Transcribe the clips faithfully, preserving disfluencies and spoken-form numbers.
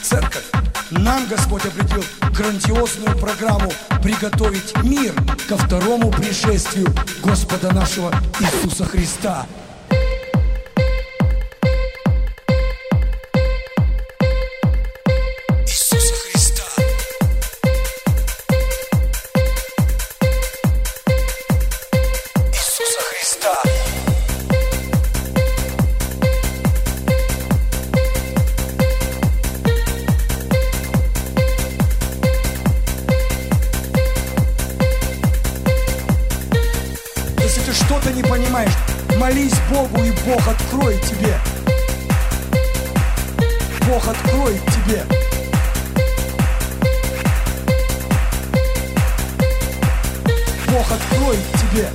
церковь. Нам Господь определил грандиозную программу приготовить мир ко второму пришествию Господа нашего Иисуса Христа. Иисуса Христа. Иисуса Христа. Если ты что-то не понимаешь, молись Богу, и Бог откроет тебе. Бог откроет тебе. Бог откроет тебе.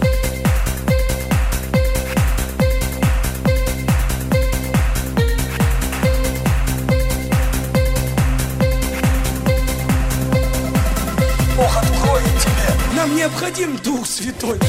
Бог откроет тебе. Нам необходим Дух Святой.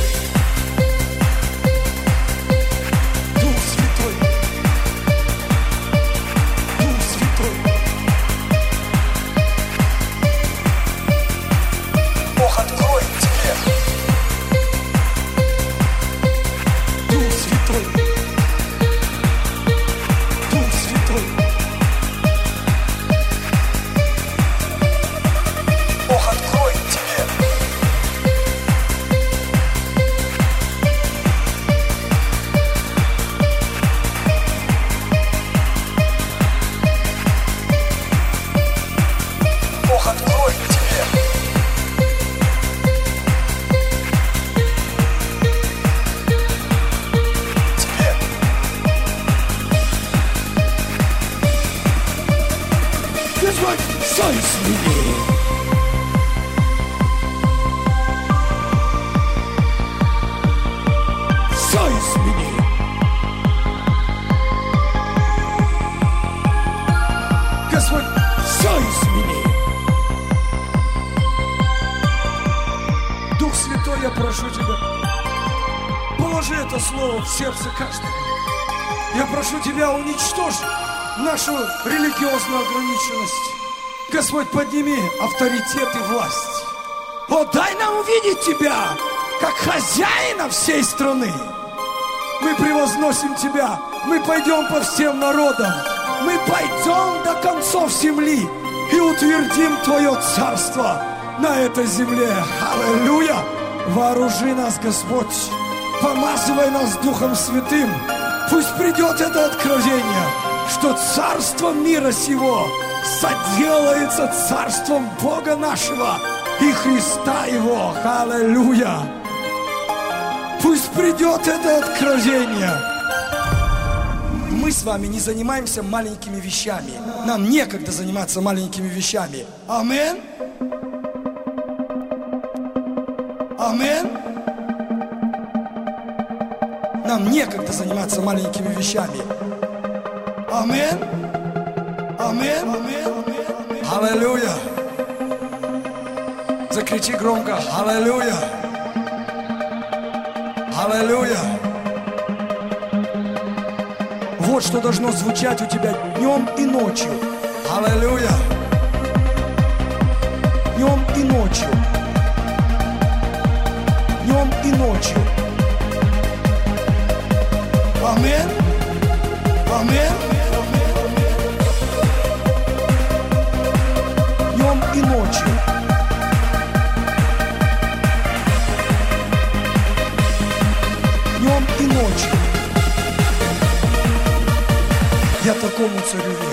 Я прошу Тебя, положи это слово в сердце каждого. Я прошу Тебя, уничтожь нашу религиозную ограниченность. Господь, подними авторитет и власть. О, дай нам увидеть Тебя, как хозяина всей страны. Мы превозносим Тебя, мы пойдем по всем народам, мы пойдем до концов земли и утвердим Твое царство на этой земле. Аллилуйя! Вооружи нас, Господь, помазывай нас Духом Святым. Пусть придет это откровение, что царство мира сего соделается царством Бога нашего и Христа Его. Аллилуйя! Пусть придет это откровение. Мы с вами не занимаемся маленькими вещами. Нам некогда заниматься маленькими вещами. Аминь. Аминь. Нам некогда заниматься маленькими вещами. Аминь. Аминь. Аминь. Аллилуйя. Закричи громко. Аллилуйя. Аллилуйя. Вот что должно звучать у тебя днем и ночью. Аллилуйя. Днем и ночью. Днем и ночью. Аминь. Аминь. Днем и ночью. Днем и ночью. Я такому царю верю.